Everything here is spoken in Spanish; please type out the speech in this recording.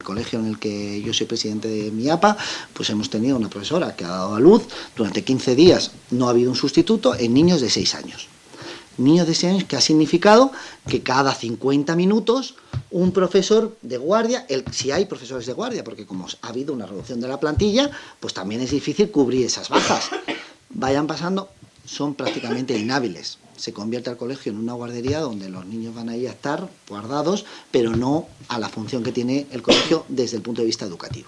El colegio en el que yo soy presidente de MIAPA, pues hemos tenido una profesora que ha dado a luz durante 15 días, no ha habido un sustituto, en niños de 6 años. Niños de 6 años, que ha significado que cada 50 minutos un profesor de guardia, si hay profesores de guardia, porque como ha habido una reducción de la plantilla, pues también es difícil cubrir esas bajas. Vayan pasando, son prácticamente inhábiles. Se convierte el colegio en una guardería donde los niños van a ir a estar guardados, pero no a la función que tiene el colegio desde el punto de vista educativo.